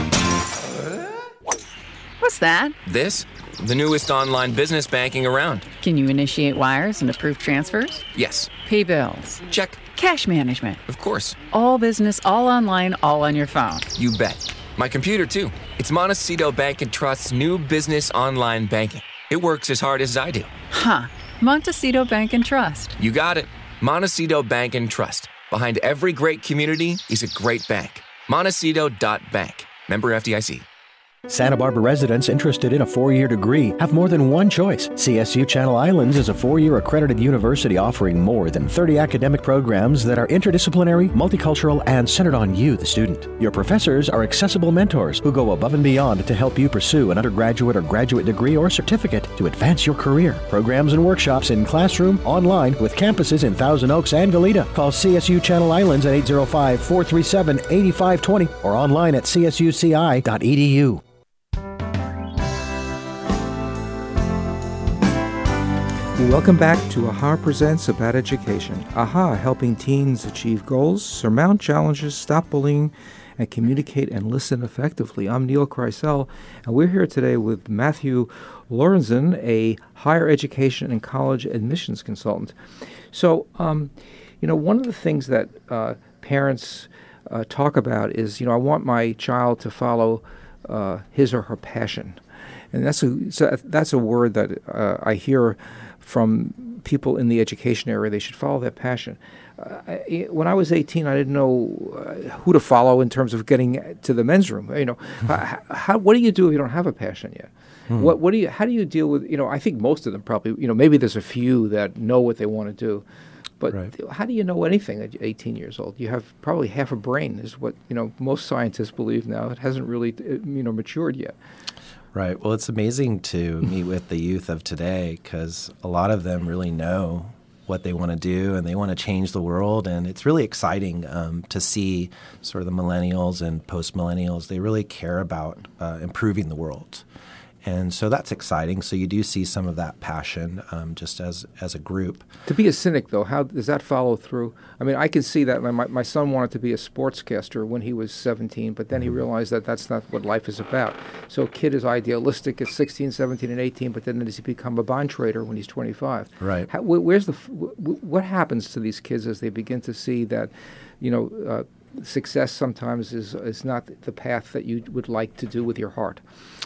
What's that? This? The newest online business banking around. Can you initiate wires and approve transfers? Yes. Pay bills? Check. Cash management? Of course. All business, all online, all on your phone. You bet. My computer, too. It's Montecito Bank and Trust's new business online banking. It works as hard as I do. Huh. Montecito Bank and Trust. You got it. Montecito Bank and Trust. Behind every great community is a great bank. Montecito dot bank. Member F D I C. Santa Barbara residents interested in a four-year degree have more than one choice. C S U Channel Islands is a four-year accredited university offering more than thirty academic programs that are interdisciplinary, multicultural, and centered on you, the student. Your professors are accessible mentors who go above and beyond to help you pursue an undergraduate or graduate degree or certificate to advance your career. Programs and workshops in classroom, online, with campuses in Thousand Oaks and Goleta. Call C S U Channel Islands at eight zero five, four three seven, eight five two zero or online at c s u c i dot e d u. Welcome back to AHA Presents About Education. AHA, helping teens achieve goals, surmount challenges, stop bullying, and communicate and listen effectively. I'm Neil Kreisel, and we're here today with Matthew Lorenzen, a higher education and college admissions consultant. So, um, you know, one of the things that uh, parents uh, talk about is, you know, I want my child to follow uh, his or her passion. And that's a, so that's a word that uh, I hear from people in the education area. They should follow their passion. Uh, I, when I was eighteen, I didn't know uh, who to follow in terms of getting to the men's room. You know, how, how, what do you do if you don't have a passion yet? Hmm. What, what do you? How do you deal with? You know, I think most of them probably. You know, maybe there's a few that know what they want to do, but right. How do you know anything at eighteen years old? You have probably half a brain, is what you know. Most scientists believe now. It hasn't really, you know, matured yet. Right. Well, it's amazing to meet with the youth of today because a lot of them really know what they want to do and they want to change the world. And it's really exciting um, to see sort of the millennials and post-millennials. They really care about uh, improving the world. And so that's exciting. So you do see some of that passion um, just as as a group. To be a cynic, though, how does that follow through? I mean, I can see that. My, my son wanted to be a sportscaster when he was seventeen, but then he realized that that's not what life is about. So a kid is idealistic at sixteen, seventeen, and eighteen, but then does he become a bond trader when he's twenty-five? Right. How, where's the what happens to these kids as they begin to see that, you know, uh, success sometimes is is not the path that you would like to do with your heart?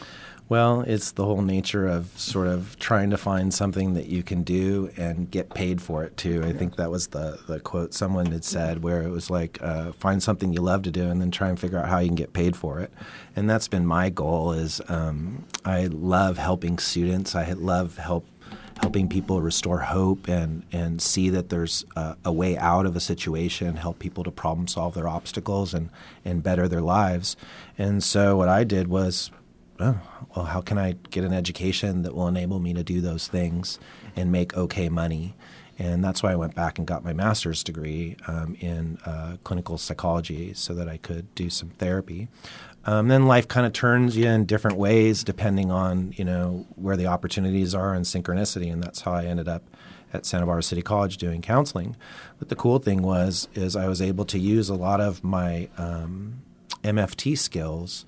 Well, it's the whole nature of sort of trying to find something that you can do and get paid for it, too. I yeah. think that was the, the quote someone had said where it was like, uh, find something you love to do and then try and figure out how you can get paid for it. And that's been my goal is um, I love helping students. I love help helping people restore hope and, and see that there's uh, a way out of a situation, help people to problem solve their obstacles and, and better their lives. And so what I did was, oh, well, how can I get an education that will enable me to do those things and make okay money? And that's why I went back and got my master's degree um, in uh, clinical psychology so that I could do some therapy. Um, then life kind of turns you in different ways depending on, you know, where the opportunities are and synchronicity, and that's how I ended up at Santa Barbara City College doing counseling. But the cool thing was is I was able to use a lot of my um, M F T skills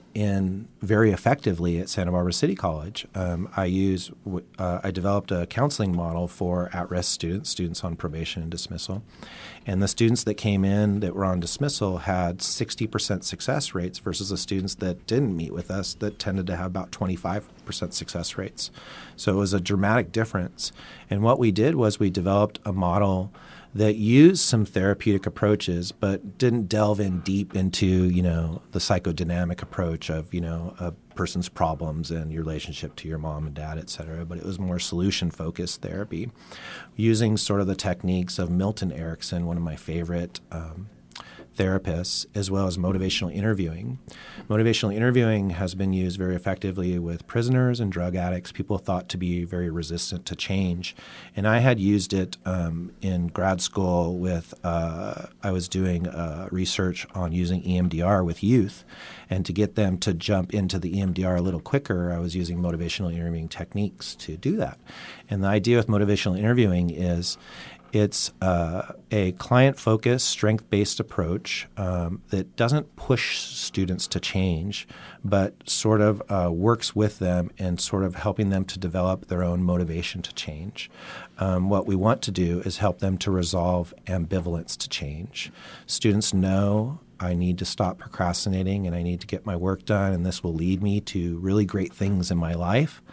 in very effectively at Santa Barbara City College. Um, I use uh, I developed a counseling model for at-risk students, students on probation and dismissal. And the students that came in that were on dismissal had sixty percent success rates versus the students that didn't meet with us that tended to have about twenty-five percent success rates. So it was a dramatic difference. And what we did was we developed a model that used some therapeutic approaches, but didn't delve in deep into, you know, the psychodynamic approach of, you know, a person's problems and your relationship to your mom and dad, et cetera. But it was more solution-focused therapy, using sort of the techniques of Milton Erickson, one of my favorite um, therapists, as well as motivational interviewing. Motivational interviewing has been used very effectively with prisoners and drug addicts, people thought to be very resistant to change. And I had used it um, in grad school with, uh, I was doing uh, research on using E M D R with youth. And to get them to jump into the E M D R a little quicker, I was using motivational interviewing techniques to do that. And the idea with motivational interviewing is it's uh, a client-focused, strength-based approach um, that doesn't push students to change, but sort of uh, works with them and sort of helping them to develop their own motivation to change. Um, what we want to do is help them to resolve ambivalence to change. Students know I need to stop procrastinating and I need to get my work done, and this will lead me to really great things in my life.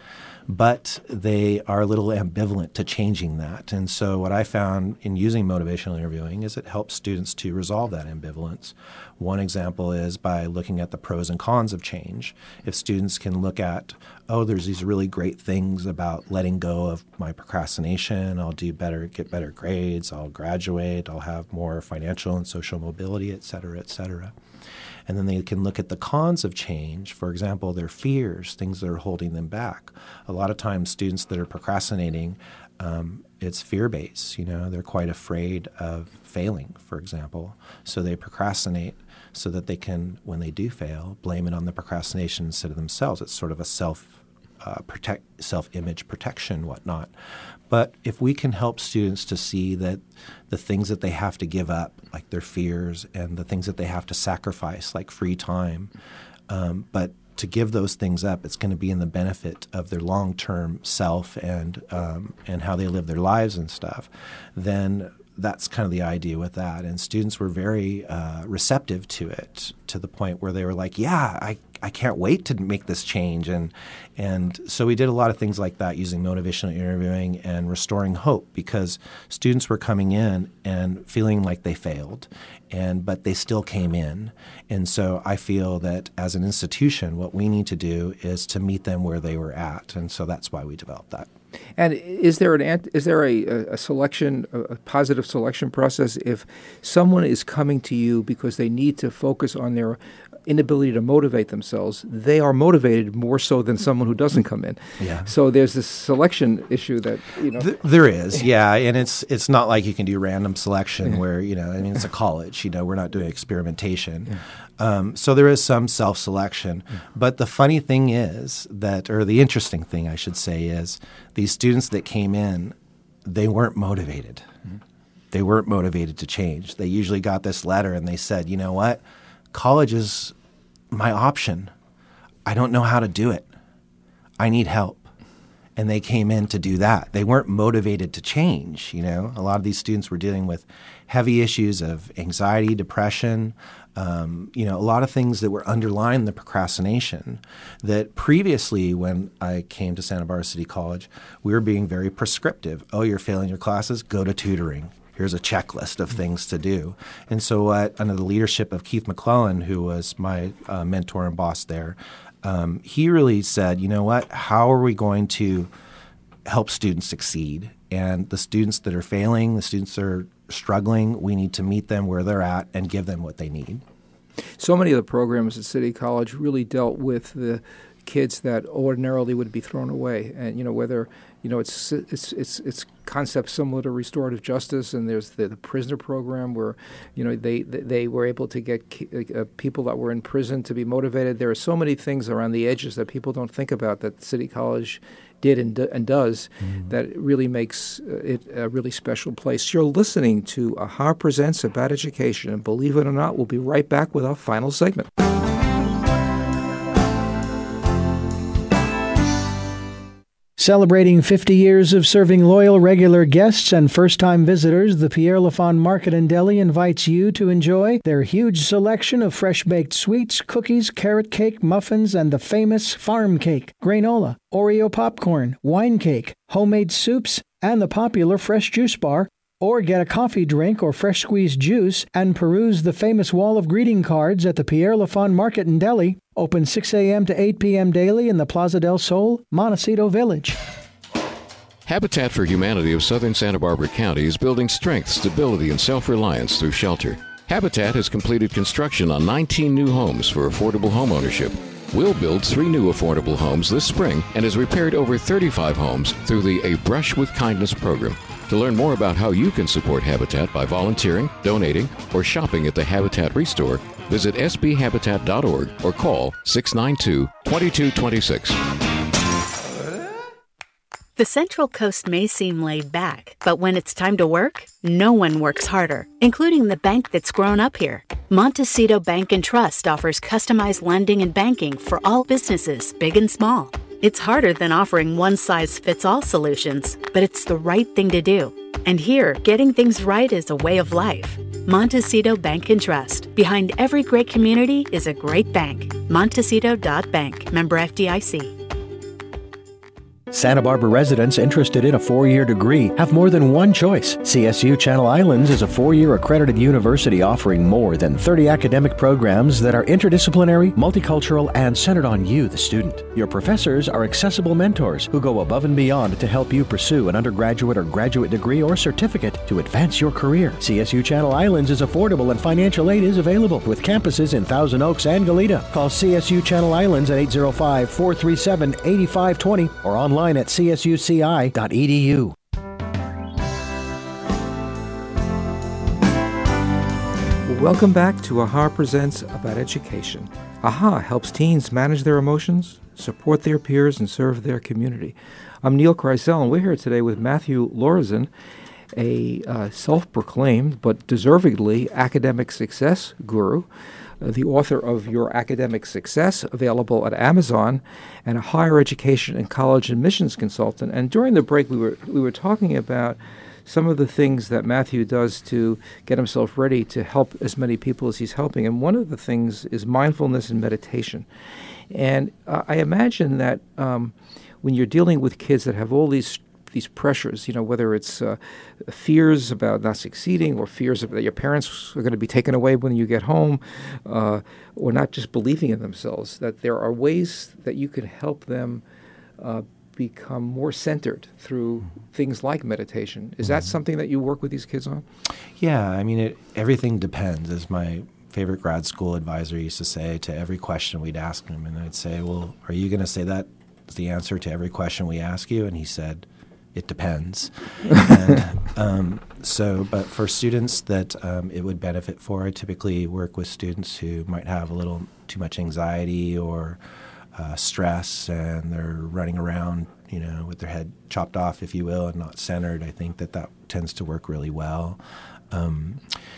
but they are a little ambivalent to changing that. And so what I found in using motivational interviewing is it helps students to resolve that ambivalence. One example is by looking at the pros and cons of change. If students can look at, oh, there's these really great things about letting go of my procrastination, I'll do better, get better grades, I'll graduate, I'll have more financial and social mobility, et cetera, et cetera. And then they can look at the cons of change, for example, their fears, things that are holding them back. A lot of times students that are procrastinating, um, it's fear-based. You know, they're quite afraid of failing, for example. So they procrastinate so that they can, when they do fail, blame it on the procrastination instead of themselves. It's sort of a self uh, protect, self-image protection, whatnot. But if we can help students to see that the things that they have to give up, like their fears, and the things that they have to sacrifice, like free time, um, but to give those things up, it's going to be in the benefit of their long-term self and um, and how they live their lives and stuff, then that's kind of the idea with that. And students were very uh, receptive to it, to the point where they were like, yeah, I, I can't wait to make this change. And and so we did a lot of things like that using motivational interviewing and restoring hope, because students were coming in and feeling like they failed, and but they still came in. And so I feel that as an institution, what we need to do is to meet them where they were at. And so that's why we developed that. And is there an is there a, a selection, a positive selection process if someone is coming to you because they need to focus on their inability to motivate themselves? They are motivated more so than someone who doesn't come in. Yeah. So there's this selection issue that, you know. Th- there is, yeah, and it's it's not like you can do random selection yeah. where, you know, I mean, it's a college, you know, we're not doing experimentation. Yeah. Um, so there is some self-selection. Yeah. But the funny thing is that, or the interesting thing I should say is, these students that came in, they weren't motivated. Mm-hmm. They weren't motivated to change. They usually got this letter and they said, you know what? College is my option. I don't know how to do it. I need help. And they came in to do that. They weren't motivated to change, you know. A lot of these students were dealing with heavy issues of anxiety, depression, um, you know, a lot of things that were underlying the procrastination that previously when I came to Santa Barbara City College, we were being very prescriptive. Oh, you're failing your classes? Go to tutoring. Here's a checklist of things to do. And so uh, under the leadership of Keith McClellan, who was my uh, mentor and boss there, um, he really said, you know what, how are we going to help students succeed? And the students that are failing, the students that are struggling, we need to meet them where they're at and give them what they need. So many of the programs at City College really dealt with the kids that ordinarily would be thrown away, and you know whether you know it's it's it's it's concepts similar to restorative justice, and there's the, the prisoner program where you know they they were able to get uh, people that were in prison to be motivated. There are so many things around the edges that people don't think about that City College did and, do, and does mm. that really makes it a really special place. You're listening to A Ha Presents About Education, and believe it or not, we'll be right back with our final segment. Celebrating fifty years of serving loyal regular guests and first-time visitors, the Pierre Lafon Market and Deli invites you to enjoy their huge selection of fresh-baked sweets, cookies, carrot cake, muffins, and the famous farm cake, granola, Oreo popcorn, wine cake, homemade soups, and the popular fresh juice bar. Or get a coffee drink or fresh squeezed juice and peruse the famous wall of greeting cards at the Pierre Lafon Market and Deli. Open six a.m. to eight p.m. daily in the Plaza del Sol, Montecito Village. Habitat for Humanity of Southern Santa Barbara County is building strength, stability, and self-reliance through shelter. Habitat has completed construction on nineteen new homes for affordable homeownership. We'll build three new affordable homes this spring and has repaired over thirty-five homes through the A Brush with Kindness program. To learn more about how you can support Habitat by volunteering, donating, or shopping at the Habitat Restore, visit s b habitat dot org or call six nine two, two two two six. The Central Coast may seem laid back, but when it's time to work, no one works harder, including the bank that's grown up here. Montecito Bank and Trust offers customized lending and banking for all businesses, big and small. It's harder than offering one-size-fits-all solutions, but it's the right thing to do. And here, getting things right is a way of life. Montecito Bank and Trust. Behind every great community is a great bank. Montecito dot bank. Member F D I C. Santa Barbara residents interested in a four-year degree have more than one choice. C S U Channel Islands is a four-year accredited university offering more than thirty academic programs that are interdisciplinary, multicultural, and centered on you, the student. Your professors are accessible mentors who go above and beyond to help you pursue an undergraduate or graduate degree or certificate to advance your career. C S U Channel Islands is affordable and financial aid is available with campuses in Thousand Oaks and Goleta. Call C S U Channel Islands at eight zero five, four three seven, eight five two zero or online at c s u c i dot e d u. Welcome back to AHA Presents About Education. AHA helps teens manage their emotions, support their peers, and serve their community. I'm Neil Kreisel, and we're here today with Matthew Lorenzen, a uh, self-proclaimed but deservedly academic success guru, uh, the author of Your Academic Success, available at Amazon, and a higher education and college admissions consultant. And during the break, we were we were talking about some of the things that Matthew does to get himself ready to help as many people as he's helping. And one of the things is mindfulness and meditation. And uh, I imagine that um, when you're dealing with kids that have all these these pressures, you know, whether it's uh, fears about not succeeding or fears that your parents are going to be taken away when you get home, uh, or not just believing in themselves, that there are ways that you can help them uh, become more centered through things like meditation. Is that something that you work with these kids on? Yeah, I mean, it, everything depends, as my favorite grad school advisor used to say. To every question we'd ask him, and I'd say, well, are you going to say that's the answer to every question we ask you? And he said, it depends. and, um, so, but for students that um, it would benefit for, I typically work with students who might have a little too much anxiety or uh, stress, and they're running around, you know, with their head chopped off, if you will, and not centered. I think that that tends to work really well. Um,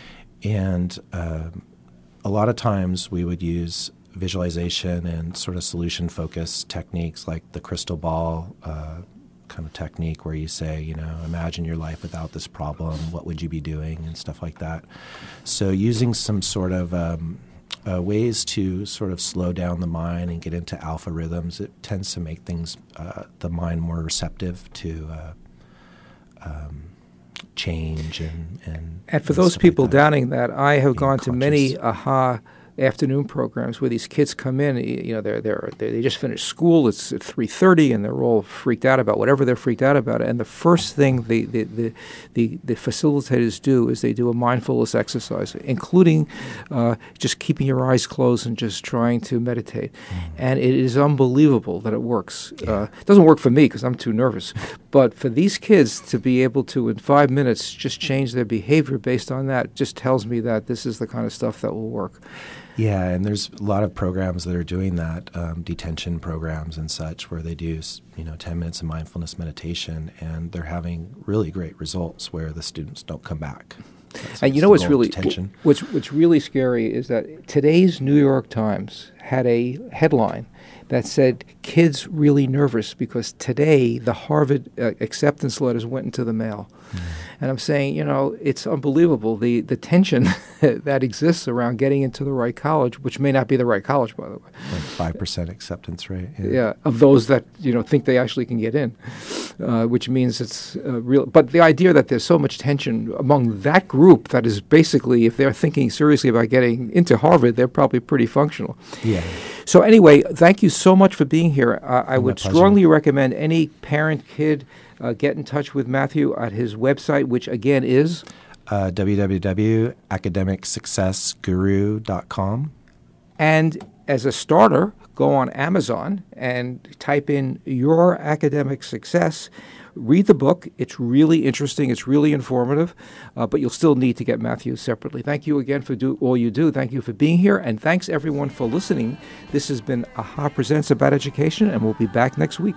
and uh, a lot of times we would use visualization and sort of solution-focused techniques like the crystal ball uh, kind of technique, where you say, you know, imagine your life without this problem, what would you be doing, and stuff like that. So using some sort of um, uh, ways to sort of slow down the mind and get into alpha rhythms, it tends to make things, uh, the mind more receptive to uh, um, change and, and And for those people like that. doubting that, I have Being gone to many conscious. AHA afternoon programs where these kids come in. You know, they're they're they they just finished school. It's at three thirty, and they're all freaked out about whatever they're freaked out about. And the first thing the the the the, the facilitators do is they do a mindfulness exercise, including uh, just keeping your eyes closed and just trying to meditate. Mm. And it is unbelievable that it works. Yeah. Uh, it doesn't work for me because I'm too nervous, but for these kids to be able to in five minutes just change their behavior based on that just tells me that this is the kind of stuff that will work. Yeah, and there's a lot of programs that are doing that, um, detention programs and such, where they do, you know, ten minutes of mindfulness meditation, and they're having really great results where the students don't come back. That's, and you that's know the what's goal of really detention. what's what's really scary is that today's New York Times had a headline that said, "Kids really nervous because today the Harvard uh, acceptance letters went into the mail." Mm. And I'm saying, you know, it's unbelievable, the, the tension that exists around getting into the right college, which may not be the right college, by the way. Like five percent acceptance rate. Yeah. yeah, of those that, you know, think they actually can get in, uh, which means it's uh, real. But the idea that there's so much tension among that group that is basically, if they're thinking seriously about getting into Harvard, they're probably pretty functional. Yeah. So anyway, thank you so much for being here. Uh, I My would pleasure. strongly recommend any parent, kid, uh, get in touch with Matthew at his website, which again is? Uh, w w w dot academic success guru dot com. And as a starter, go on Amazon and type in Your Academic Success. Read the book. It's really interesting. It's really informative, uh, but you'll still need to get Matthew separately. Thank you again for do, all you do. Thank you for being here, and thanks everyone for listening. This has been AHA Presents About Education, and we'll be back next week.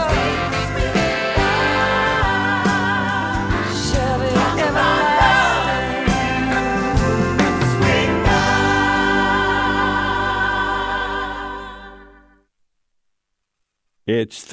Surely everlasting. It's